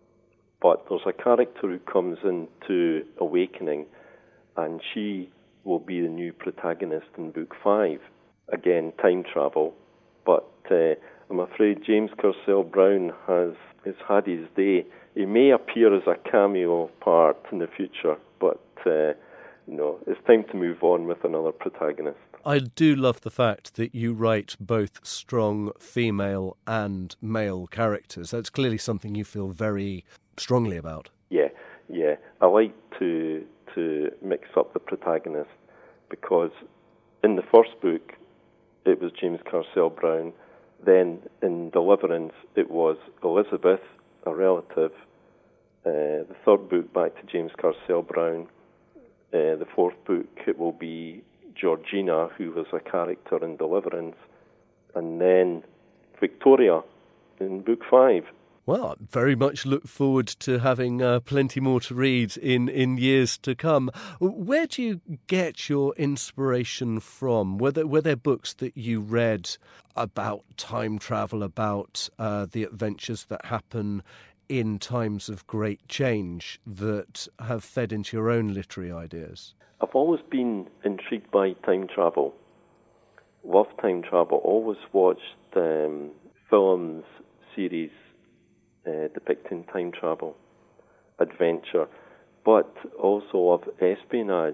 But there's a character who comes into Awakening, and she will be the new protagonist in book five. Again, time travel. But uh, I'm afraid James Carsell Brown has, has had his day. He may appear as a cameo part in the future, but uh, you know, it's time to move on with another protagonist. I do love the fact that you write both strong female and male characters. That's clearly something you feel very strongly about. Yeah, yeah. I like to to mix up the protagonist, because in the first book it was James Carsell Brown. Then in Deliverance it was Elizabeth, a relative. Uh, the third book, back to James Carsell Brown. Uh, the fourth book, it will be Georgina, who was a character in Deliverance. And then Victoria in book five. Well, I very much look forward to having uh, plenty more to read in, in years to come. Where do you get your inspiration from? Were there, were there books that you read about time travel, about uh, the adventures that happen in times of great change that have fed into your own literary ideas? I've always been intrigued by time travel. Loved time travel. Always watched um, films, series, Uh, depicting time travel, adventure, but also of espionage.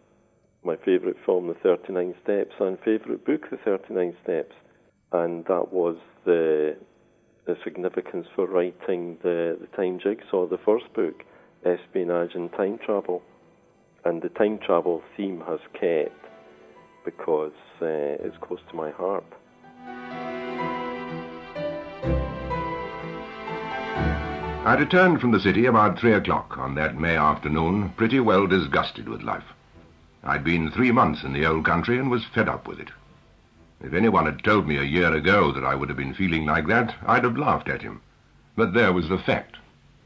My favourite film, The thirty-nine Steps, and favourite book, The thirty-nine Steps. And that was the, the significance for writing the, the Time Jigsaw, the first book, espionage and time travel. And the time travel theme has kept because uh, it's close to my heart. I returned from the city about three o'clock on that May afternoon, pretty well disgusted with life. I'd been three months in the old country and was fed up with it. If anyone had told me a year ago that I would have been feeling like that, I'd have laughed at him. But there was the fact.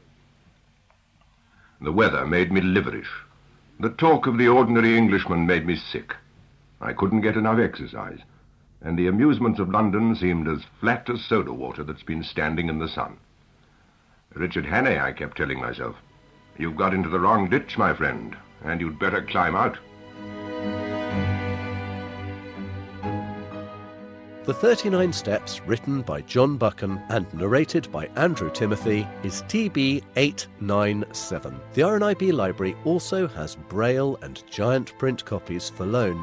The weather made me liverish. The talk of the ordinary Englishman made me sick. I couldn't get enough exercise, and the amusements of London seemed as flat as soda water that's been standing in the sun. Richard Hannay, I kept telling myself, you've got into the wrong ditch, my friend, and you'd better climb out. The thirty-nine Steps, written by John Buchan and narrated by Andrew Timothy, is T B eight nine seven. The R N I B library also has braille and giant print copies for loan.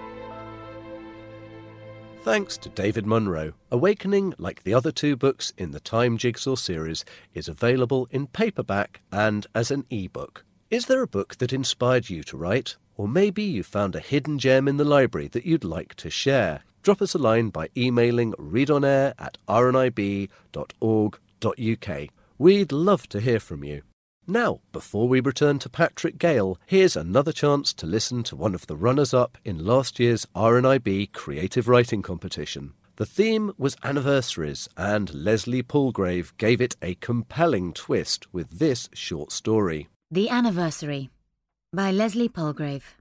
Thanks to David Munro, Awakening, like the other two books in the Time Jigsaw series, is available in paperback and as an e-book. Is there a book that inspired you to write? Or maybe you found a hidden gem in the library that you'd like to share? Drop us a line by emailing readonair at r n i b dot org dot u k. We'd love to hear from you. Now, before we return to Patrick Gale, here's another chance to listen to one of the runners-up in last year's R N I B Creative Writing Competition. The theme was anniversaries, and Leslie Palgrave gave it a compelling twist with this short story. The Anniversary by Leslie Palgrave.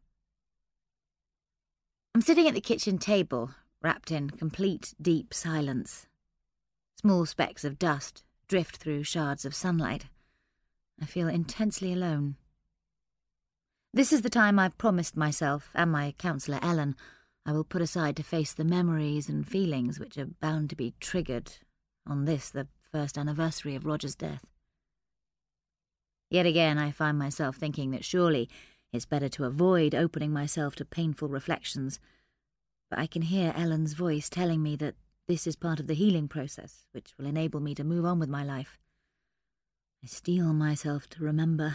I'm sitting at the kitchen table, wrapped in complete deep silence. Small specks of dust drift through shards of sunlight. I feel intensely alone. This is the time I've promised myself and my counsellor Ellen I will put aside to face the memories and feelings which are bound to be triggered on this, the first anniversary of Roger's death. Yet again I find myself thinking that surely it's better to avoid opening myself to painful reflections, but I can hear Ellen's voice telling me that this is part of the healing process, which will enable me to move on with my life. I steel myself to remember.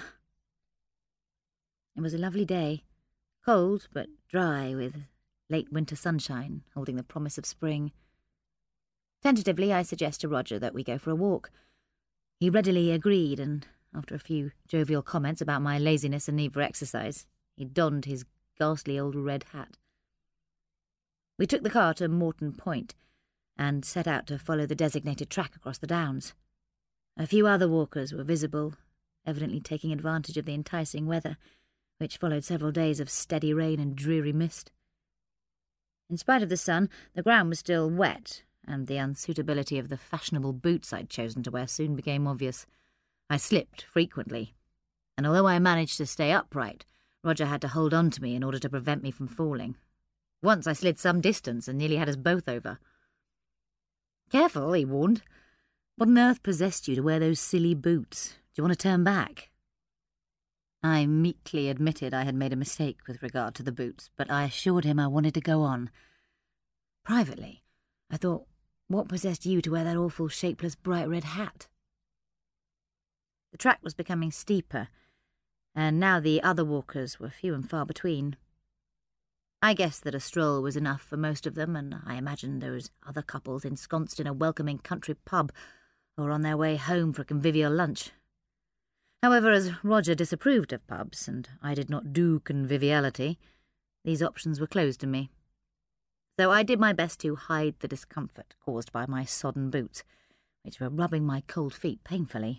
It was a lovely day, cold but dry, with late winter sunshine holding the promise of spring. Tentatively, I suggest to Roger that we go for a walk. He readily agreed, and after a few jovial comments about my laziness and need for exercise, he donned his ghastly old red hat. We took the car to Morton Point and set out to follow the designated track across the downs. A few other walkers were visible, evidently taking advantage of the enticing weather, which followed several days of steady rain and dreary mist. In spite of the sun, the ground was still wet, and the unsuitability of the fashionable boots I'd chosen to wear soon became obvious. I slipped frequently, and although I managed to stay upright, Roger had to hold on to me in order to prevent me from falling. Once I slid some distance and nearly had us both over. "Careful," he warned. "What on earth possessed you to wear those silly boots? Do you want to turn back?" I meekly admitted I had made a mistake with regard to the boots, but I assured him I wanted to go on. Privately, I thought, what possessed you to wear that awful shapeless bright red hat? The track was becoming steeper, and now the other walkers were few and far between. I guessed that a stroll was enough for most of them, and I imagined those other couples ensconced in a welcoming country pub or on their way home for a convivial lunch. However, as Roger disapproved of pubs, and I did not do conviviality, these options were closed to me. So I did my best to hide the discomfort caused by my sodden boots, which were rubbing my cold feet painfully.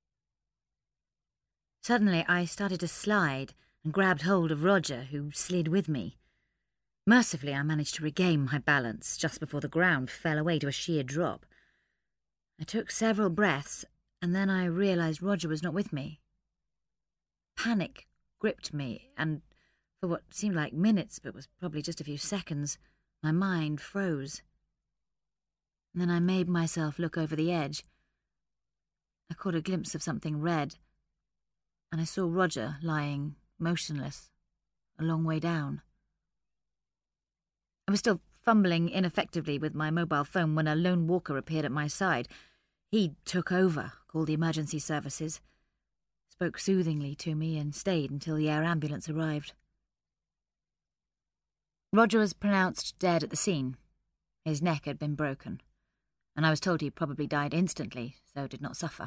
Suddenly I started to slide and grabbed hold of Roger, who slid with me. Mercifully, I managed to regain my balance just before the ground fell away to a sheer drop. I took several breaths, and then I realised Roger was not with me. Panic gripped me, and for what seemed like minutes, but was probably just a few seconds, my mind froze. And then I made myself look over the edge. I caught a glimpse of something red, and I saw Roger lying motionless, a long way down. I was still fumbling ineffectively with my mobile phone when a lone walker appeared at my side. He took over, called the emergency services, spoke soothingly to me, and stayed until the air ambulance arrived. Roger was pronounced dead at the scene. His neck had been broken, and I was told he probably died instantly, so did not suffer.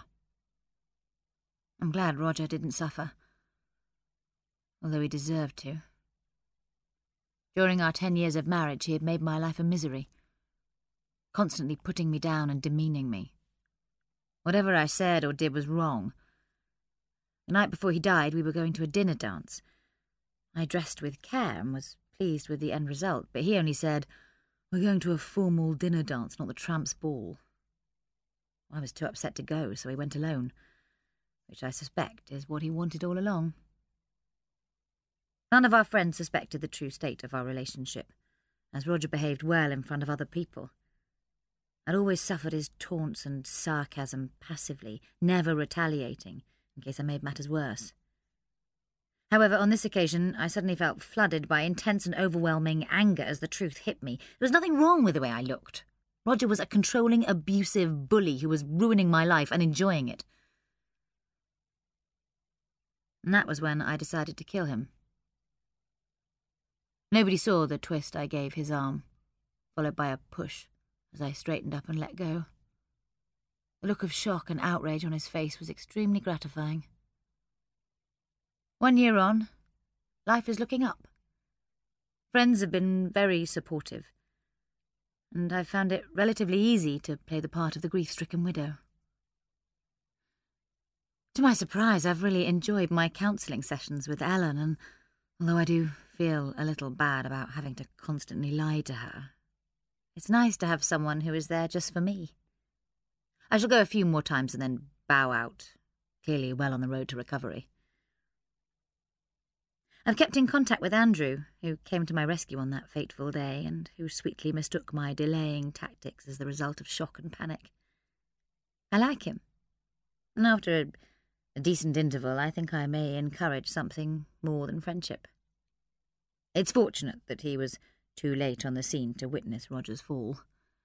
I'm glad Roger didn't suffer, although he deserved to. During our ten years of marriage, he had made my life a misery, constantly putting me down and demeaning me. Whatever I said or did was wrong. The night before he died, we were going to a dinner dance. I dressed with care and was pleased with the end result, but he only said, "We're going to a formal dinner dance, not the tramp's ball." I was too upset to go, so he went alone, which I suspect is what he wanted all along. None of our friends suspected the true state of our relationship, as Roger behaved well in front of other people. I'd always suffered his taunts and sarcasm passively, never retaliating, in case I made matters worse. However, on this occasion, I suddenly felt flooded by intense and overwhelming anger as the truth hit me. There was nothing wrong with the way I looked. Roger was a controlling, abusive bully who was ruining my life and enjoying it. And that was when I decided to kill him. Nobody saw the twist I gave his arm, followed by a push as I straightened up and let go. The look of shock and outrage on his face was extremely gratifying. One year on, life is looking up. Friends have been very supportive, and I've found it relatively easy to play the part of the grief-stricken widow. To my surprise, I've really enjoyed my counselling sessions with Ellen, and although I do feel a little bad about having to constantly lie to her, it's nice to have someone who is there just for me. I shall go a few more times and then bow out, clearly well on the road to recovery. I've kept in contact with Andrew, who came to my rescue on that fateful day and who sweetly mistook my delaying tactics as the result of shock and panic. I like him, and after a, a decent interval, I think I may encourage something more than friendship. It's fortunate that he was too late on the scene to witness Roger's fall.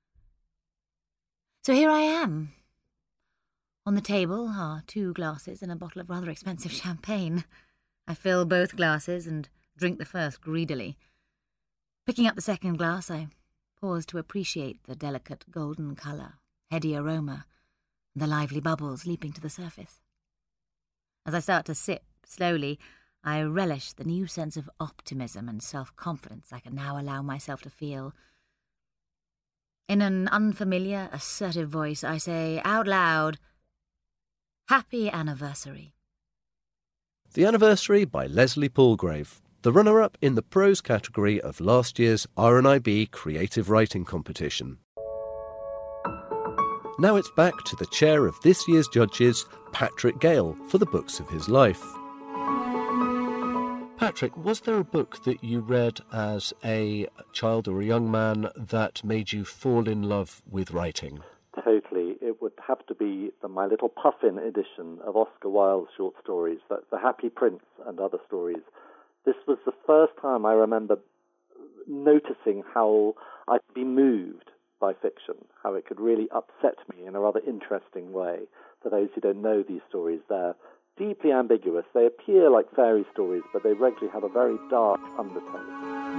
So here I am. On the table are two glasses and a bottle of rather expensive champagne. I fill both glasses and drink the first greedily. Picking up the second glass, I pause to appreciate the delicate golden colour, heady aroma, and the lively bubbles leaping to the surface. As I start to sip slowly, I relish the new sense of optimism and self-confidence I can now allow myself to feel. In an unfamiliar, assertive voice, I say out loud, "Happy anniversary." The Anniversary by Leslie Palgrave, the runner-up in the prose category of last year's R N I B Creative Writing Competition. Now it's back to the chair of this year's judges, Patrick Gale, for the books of his life. Patrick, was there a book that you read as a child or a young man that made you fall in love with writing? Totally. It would have to be the My Little Puffin edition of Oscar Wilde's short stories, the, the Happy Prince and other stories. This was the first time I remember noticing how I could be moved by fiction, how it could really upset me in a rather interesting way. For those who don't know these stories, they're deeply ambiguous. They appear like fairy stories, but they regularly have a very dark undertone.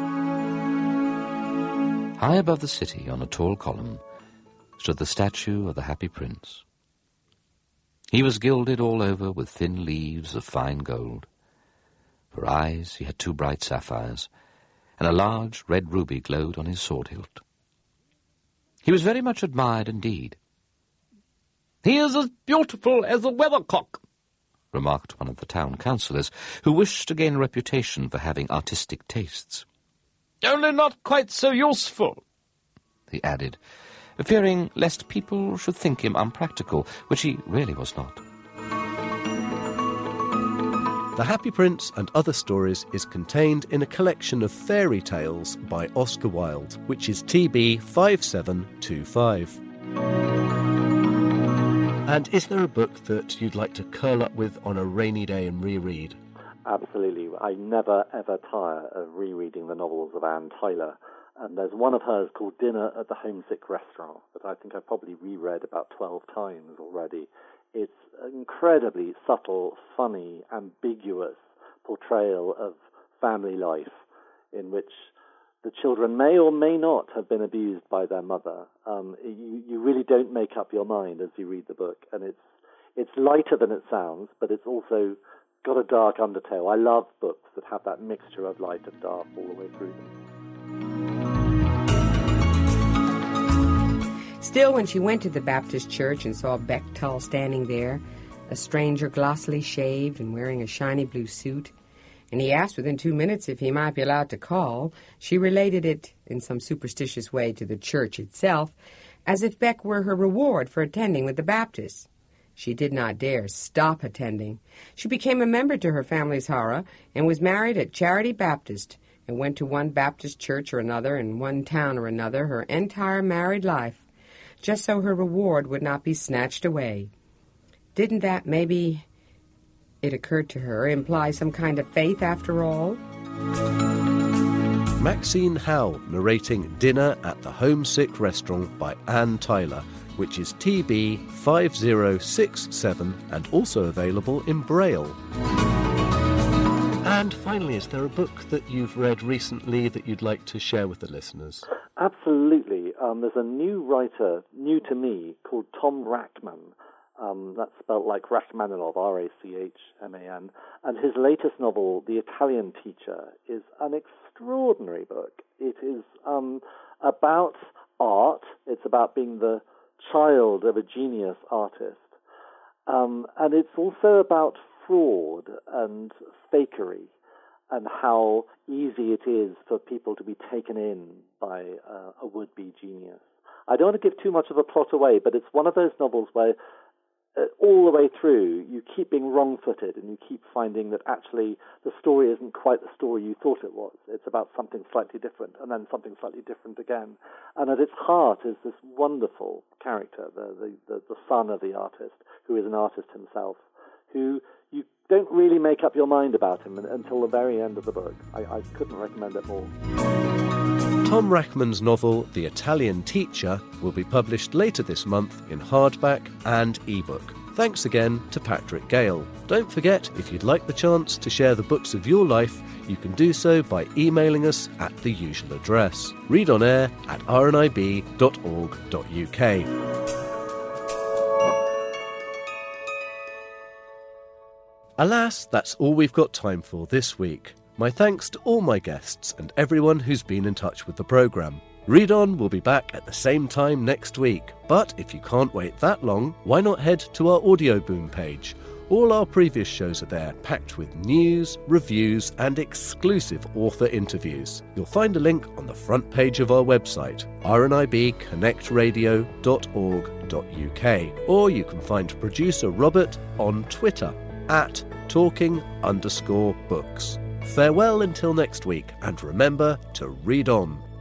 High above the city, on a tall column, stood the statue of the Happy Prince. He was gilded all over with thin leaves of fine gold. For eyes he had two bright sapphires, and a large red ruby glowed on his sword hilt. He was very much admired indeed. "He is as beautiful as a weathercock," remarked one of the town councillors, who wished to gain a reputation for having artistic tastes. "Only not quite so useful," he added, fearing lest people should think him unpractical, which he really was not. The Happy Prince and Other Stories is contained in a collection of fairy tales by Oscar Wilde, which is T B five seven two five. And is there a book that you'd like to curl up with on a rainy day and reread? Absolutely. I never, ever tire of rereading the novels of Anne Tyler. And there's one of hers called Dinner at the Homesick Restaurant that I think I've probably reread about twelve times already. It's an incredibly subtle, funny, ambiguous portrayal of family life in which the children may or may not have been abused by their mother. Um, you, you really don't make up your mind as you read the book, and it's it's lighter than it sounds, but it's also got a dark undertow. I love books that have that mixture of light and dark all the way through them. Still, when she went to the Baptist church and saw Beck Tull standing there, a stranger glossily shaved and wearing a shiny blue suit, and he asked within two minutes if he might be allowed to call, she related it in some superstitious way to the church itself, as if Beck were her reward for attending with the Baptists. She did not dare stop attending. She became a member to her family's horror and was married at Charity Baptist and went to one Baptist church or another in one town or another her entire married life, just so her reward would not be snatched away. Didn't that, maybe, it occurred to her, imply some kind of faith after all? Maxine Howell narrating Dinner at the Homesick Restaurant by Anne Tyler, which is T B five zero six seven and also available in Braille. And finally, is there a book that you've read recently that you'd like to share with the listeners? Absolutely. Um, there's a new writer, new to me, called Tom Rachman. Um, that's spelled like Rachmaninoff, R A C H M A N. And his latest novel, The Italian Teacher, is an extraordinary book. It is um, about art. It's about being the child of a genius artist. Um, and it's also about fraud and fakery and how easy it is for people to be taken in by uh, a would-be genius. I don't want to give too much of a plot away, but it's one of those novels where uh, all the way through you keep being wrong-footed and you keep finding that actually the story isn't quite the story you thought it was. It's about something slightly different and then something slightly different again. And at its heart is this wonderful character, the, the, the, the son of the artist, who is an artist himself, who you don't really make up your mind about him until the very end of the book. I, I couldn't recommend it more. Tom Rachman's novel, The Italian Teacher, will be published later this month in hardback and ebook. Thanks again to Patrick Gale. Don't forget, if you'd like the chance to share the books of your life, you can do so by emailing us at the usual address, readonair at r n i b dot org dot u k. Alas, that's all we've got time for this week. My thanks to all my guests and everyone who's been in touch with the programme. Read On will be back at the same time next week, but if you can't wait that long, why not head to our Audio Boom page? All our previous shows are there, packed with news, reviews and exclusive author interviews. You'll find a link on the front page of our website, r n i b connect radio dot org dot u k, or you can find producer Robert on Twitter at talking underscore books. Farewell until next week, and remember to read on.